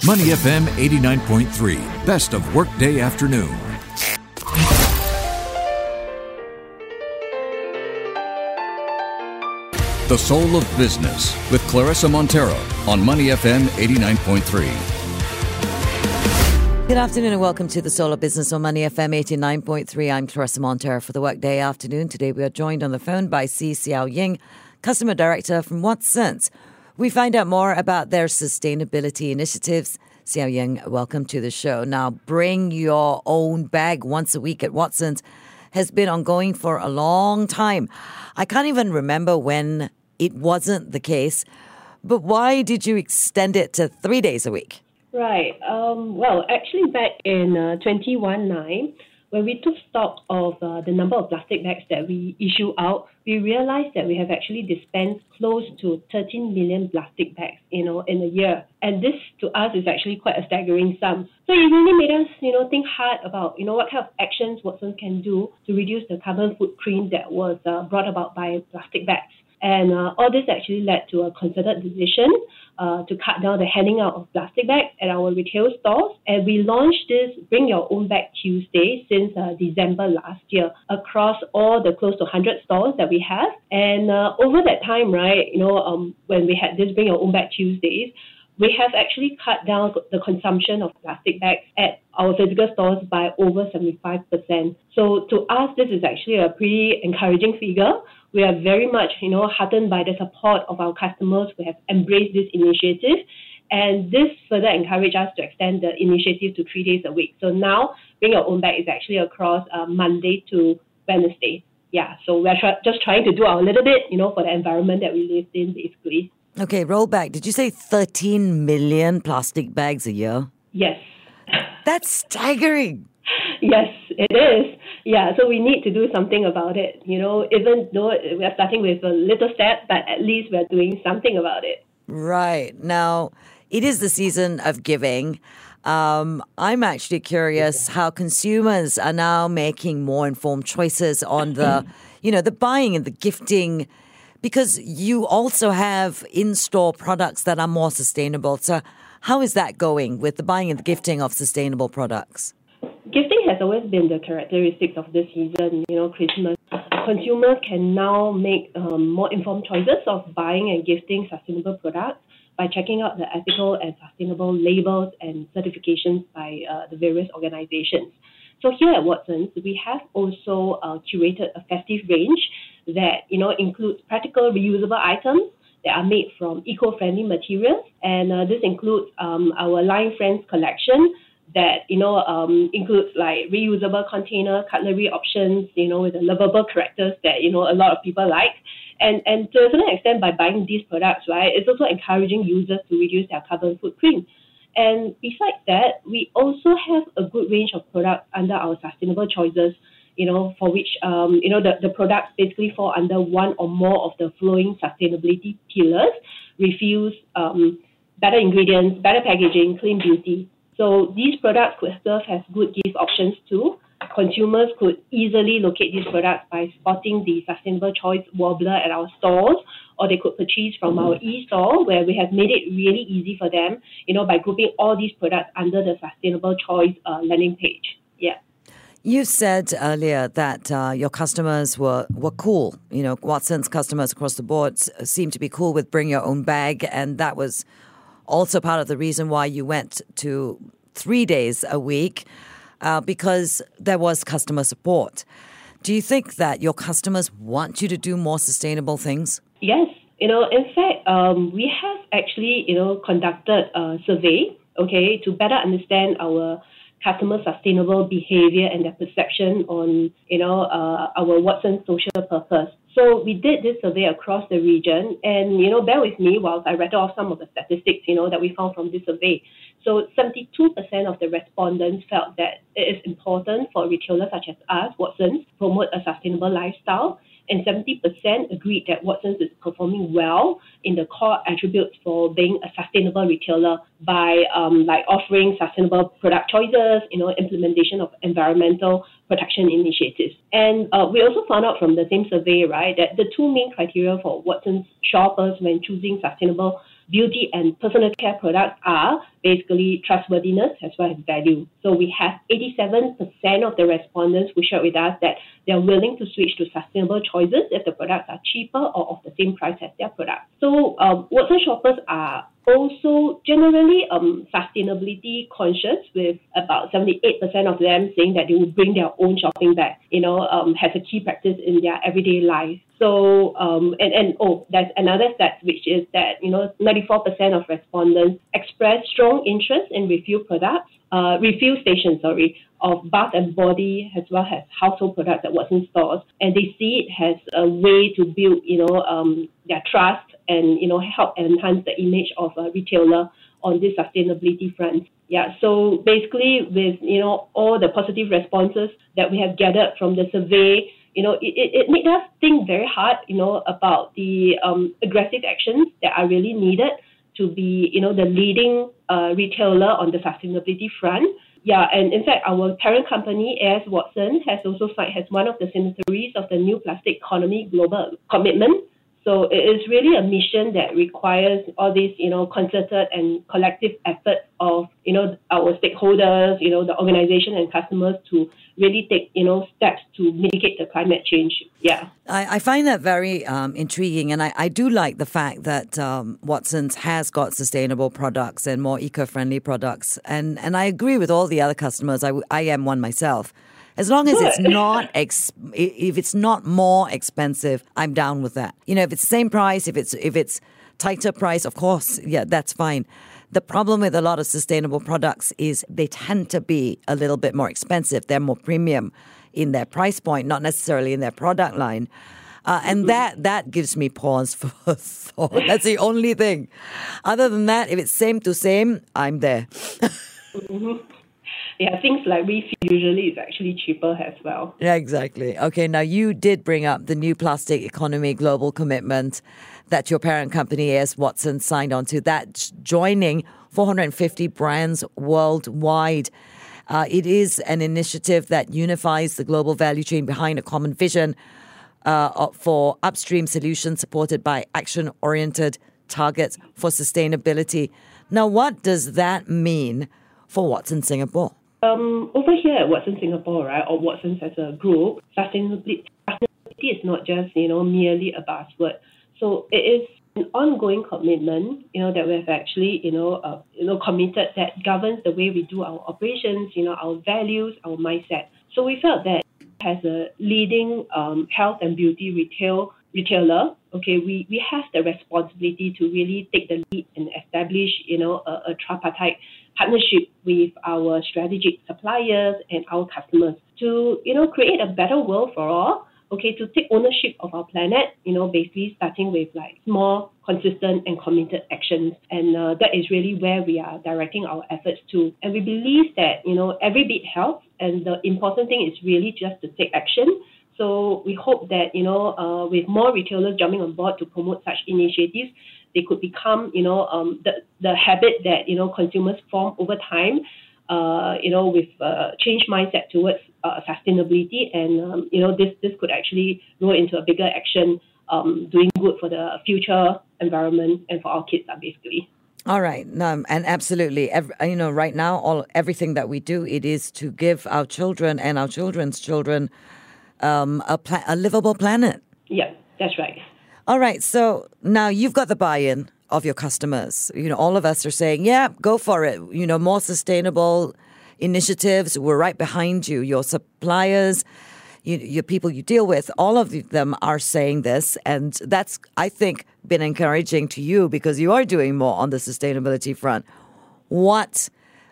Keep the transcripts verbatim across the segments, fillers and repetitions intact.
Money F M eighty-nine point three, best of workday afternoon. The Soul of Business with Clarissa Montero on Money F M eighty-nine point three. Good afternoon and welcome to The Soul of Business on Money F M eighty-nine point three. I'm Clarissa Montero for the Workday Afternoon. Today we are joined on the phone by C. Xiao Ying, Customer Director from Watsons. We find out more about their sustainability initiatives. Xiao Ying, welcome to the show. Now, bring your own bag once a week at Watsons has been ongoing for a long time. I can't even remember when it wasn't the case, but why did you extend it to three days a week? Right. Um, well, actually back in uh, twenty nineteen, when we took stock of uh, the number of plastic bags that we issue out, we realized that we have actually dispensed close to thirteen million plastic bags, you know, in a year. And this to us is actually quite a staggering sum. So it really made us, you know, think hard about, you know, what kind of actions Watsons can do to reduce the carbon footprint that was uh, brought about by plastic bags. And uh, all this actually led to a concerted decision uh, to cut down the handing out of plastic bags at our retail stores. And we launched this Bring Your Own Bag Tuesday since uh, December last year across all the close to one hundred stores that we have. And uh, over that time, right, you know, um, when we had this Bring Your Own Bag Tuesdays, we have actually cut down the consumption of plastic bags at our physical stores by over seventy-five percent. So to us, this is actually a pretty encouraging figure. We are very much, you know, heartened by the support of our customers who have embraced this initiative. And this further encouraged us to extend the initiative to three days a week. So now, Bring Your Own Bag is actually across uh, Monday to Wednesday. Yeah, so we're tra- just trying to do our little bit, you know, for the environment that we live in, basically. Okay, roll back. Did you say thirteen million plastic bags a year? Yes. That's staggering. Yes, it is. Yeah, so we need to do something about it. You know, even though we are starting with a little step, but at least we're doing something about it. Right. Now, it is the season of giving. Um, I'm actually curious how consumers are now making more informed choices on the, you know, the buying and the gifting, because you also have in-store products that are more sustainable. So how is that going with the buying and the gifting of sustainable products? Gifting has always been the characteristics of this season, you know, Christmas. Consumers can now make um, more informed choices of buying and gifting sustainable products by checking out the ethical and sustainable labels and certifications by uh, the various organizations. So here at Watsons, we have also uh, curated a festive range that, you know, includes practical reusable items that are made from eco-friendly materials. And uh, this includes um, our Line Friends collection, that, you know, um, includes like reusable container, cutlery options, you know, with the lovable characters that, you know, a lot of people like. And and to a certain extent, by buying these products, right, it's also encouraging users to reduce their carbon footprint. And besides that, we also have a good range of products under our sustainable choices, you know, for which, um, you know, the, the products basically fall under one or more of the following sustainability pillars: refuse, um, better ingredients, better packaging, clean beauty. So these products could serve as good gift options too. Consumers could easily locate these products by spotting the Sustainable Choice Wobbler at our stores, or they could purchase from our e-store, where we have made it really easy for them, you know, by grouping all these products under the Sustainable Choice uh, landing page. Yeah. You said earlier that uh, your customers were, were cool. You know, Watsons customers across the board seem to be cool with bring your own bag, and that was also part of the reason why you went to three days a week, uh, because there was customer support. Do you think that your customers want you to do more sustainable things? Yes. You know, in fact, um, we have actually, you know, conducted a survey, okay, to better understand our customer sustainable behavior and their perception on, you know, uh, our Watsons social purpose. So we did this survey across the region, and, you know, bear with me whilst I rattle off some of the statistics, you know, that we found from this survey. So seventy-two percent of the respondents felt that it is important for retailers such as us, Watsons, to promote a sustainable lifestyle, and seventy percent agreed that Watsons is performing well in the core attributes for being a sustainable retailer by um, like offering sustainable product choices, you know, implementation of environmental protection initiatives. And uh, we also found out from the same survey, right, that the two main criteria for Watsons shoppers when choosing sustainable beauty and personal care products are basically trustworthiness as well as value. So we have eighty-seven percent of the respondents who shared with us that they are willing to switch to sustainable choices if the products are cheaper or of the same price as their products. So um, Watson shoppers are also generally um, sustainability conscious, with about seventy-eight percent of them saying that they will bring their own shopping bag, you know, um, as a key practice in their everyday life. So, um, and, and oh, there's another stat, which is that, you know, ninety-four percent of respondents express strong interest in refill products, uh, refill stations, sorry, of bath and body as well as household products at Watson stores. And they see it as a way to build, you know, um, their trust and, you know, help enhance the image of a retailer on this sustainability front. Yeah, so basically with, you know, all the positive responses that we have gathered from the survey, you know, it, it, it made us think very hard, you know, about the um, aggressive actions that are really needed to be, you know, the leading uh, retailer on the sustainability front. Yeah, and in fact, our parent company, A S Watson, has also signed as one of the signatories of the New Plastic Economy Global Commitment. So it is really a mission that requires all these, you know, concerted and collective effort of, you know, our stakeholders, you know, the organization and customers to really take, you know, steps to mitigate the climate change. Yeah. I, I find that very um, intriguing, and I, I do like the fact that um, Watsons has got sustainable products and more eco-friendly products. And, and I agree with all the other customers. I, I am one myself. As long as it's not, ex- if it's not more expensive, I'm down with that. You know, if it's the same price, if it's if it's tighter price, of course, yeah, that's fine. The problem with a lot of sustainable products is they tend to be a little bit more expensive. They're more premium in their price point, not necessarily in their product line. Uh, and that that gives me pause for thought. That's the only thing. Other than that, if it's same to same, I'm there. mm-hmm. Yeah, things like refill usually is actually cheaper as well. Yeah, exactly. Okay, now you did bring up the New Plastic Economy Global Commitment that your parent company, A S Watson, signed on to. That's joining four hundred fifty brands worldwide. Uh, it is an initiative that unifies the global value chain behind a common vision uh, for upstream solutions supported by action-oriented targets for sustainability. Now, what does that mean for Watson Singapore? Um, over here at Watson Singapore, right, or Watsons as a group, sustainability, sustainability is not just, you know, merely a buzzword. So it is an ongoing commitment, you know, that we have actually, you know, uh, you know, committed that governs the way we do our operations, you know, our values, our mindset. So we felt that as a leading um, health and beauty retail retailer, okay, we, we have the responsibility to really take the lead and establish, you know, a, a tripartite partnership with our strategic suppliers and our customers to, you know, create a better world for all, okay, to take ownership of our planet, you know, basically starting with like small, consistent and committed actions. And uh, that is really where we are directing our efforts to. And we believe that, you know, every bit helps, and the important thing is really just to take action. So we hope that, you know, uh, with more retailers jumping on board to promote such initiatives, they could become, you know, um, the, the habit that, you know, consumers form over time, uh, you know, with uh, change mindset towards uh, sustainability. And, um, you know, this, this could actually grow into a bigger action, um, doing good for the future environment and for our kids, uh, basically. All right. Um, and absolutely, every, you know, right now, all everything that we do, it is to give our children and our children's children um, a, pla- a livable planet. Yeah, that's right. All right. So now you've got the buy-in of your customers. You know, all of us are saying, yeah, go for it. You know, more sustainable initiatives. We're right behind you. Your suppliers, you, your people you deal with, all of them are saying this. And that's, I think, been encouraging to you because you are doing more on the sustainability front. What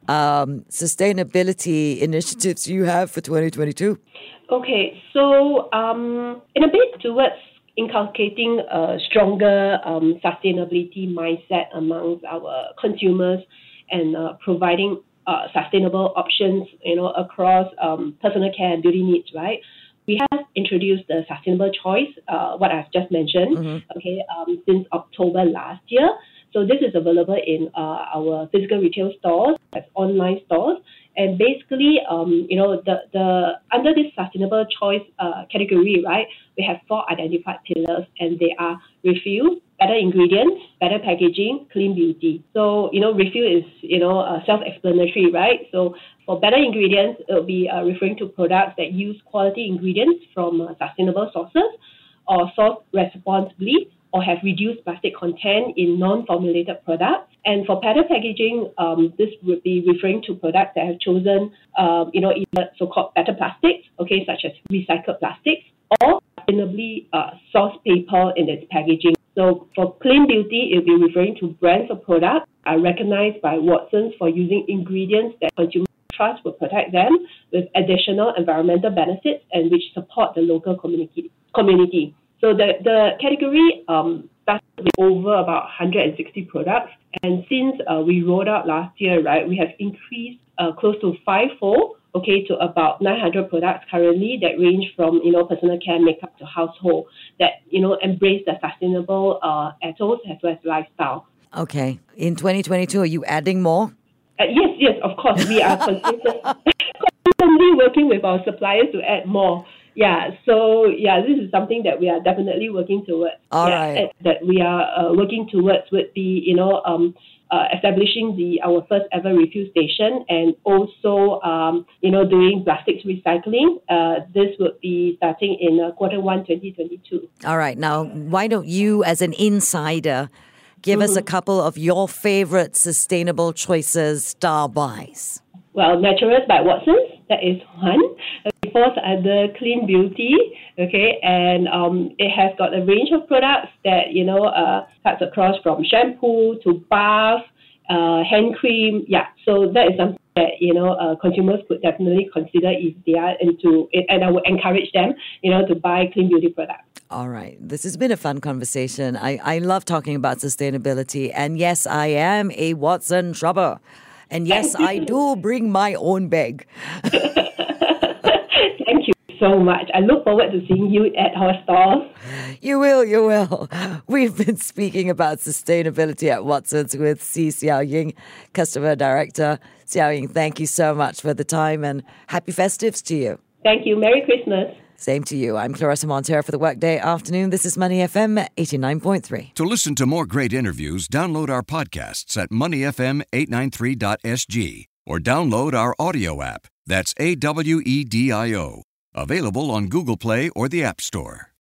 um, sustainability initiatives do you have for twenty twenty-two? Okay. So um, in a bit towards inculcating a stronger um, sustainability mindset amongst our consumers and uh, providing uh, sustainable options, you know, across um, personal care and beauty needs, right? We have introduced the Sustainable Choice, uh, what I've just mentioned, mm-hmm. okay, um, since October last year. So this is available in uh, our physical retail stores, as online stores. And basically, um, you know, the, the under this Sustainable Choice uh, category, right, we have four identified pillars, and they are refill, better ingredients, better packaging, clean beauty. So, you know, refill is, you know, uh, self-explanatory, right? So for better ingredients, it will be uh, referring to products that use quality ingredients from uh, sustainable sources or sourced responsibly or have reduced plastic content in non-formulated products. And for better packaging, um, this would be referring to products that have chosen, um, you know, either so-called better plastics, okay, such as recycled plastics, or sustainably uh, sourced paper in its packaging. So for clean beauty, it will be referring to brands or products are recognized by Watsons for using ingredients that consumers trust will protect them with additional environmental benefits and which support the local community. community. So the, the category um, started with over about one hundred sixty products. And since uh, we rolled out last year, right, we have increased uh, close to fivefold, okay, to about nine hundred products currently that range from, you know, personal care, makeup to household that, you know, embrace the sustainable uh, ethos as well as lifestyle. Okay. In twenty twenty-two, are you adding more? Uh, yes, yes, of course. We are consistently working with our suppliers to add more. Yeah, so yeah, this is something that we are definitely working towards. All yeah, right. That we are uh, working towards would be, you know, um, uh, establishing the our first ever refill station and also, um, you know, doing plastics recycling. Uh, this would be starting in uh, quarter one, twenty twenty-two. All right. Now, why don't you, as an insider, give Mm-hmm. us a couple of your favorite sustainable choices, star buys? Well, Naturals by Watsons, that is one. It falls under clean beauty, okay, and um, it has got a range of products that, you know, uh, cuts across from shampoo to bath, uh, hand cream. Yeah, so that is something that, you know, uh, consumers could definitely consider if they are into it, and I would encourage them, you know, to buy clean beauty products. All right. This has been a fun conversation. I, I love talking about sustainability. And yes, I am a Watson shopper. And yes, I do bring my own bag. Thank you so much. I look forward to seeing you at our stores. You will, you will. We've been speaking about sustainability at Watsons with C. Xiao Ying, Customer Director. Xiao Ying, thank you so much for the time and happy festives to you. Thank you. Merry Christmas. Same to you. I'm Clarissa Montero for the Workday Afternoon. This is Money F M eighty-nine point three. To listen to more great interviews, download our podcasts at money f m eight ninety-three dot s g or download our audio app. That's A W E D I O. Available on Google Play or the App Store.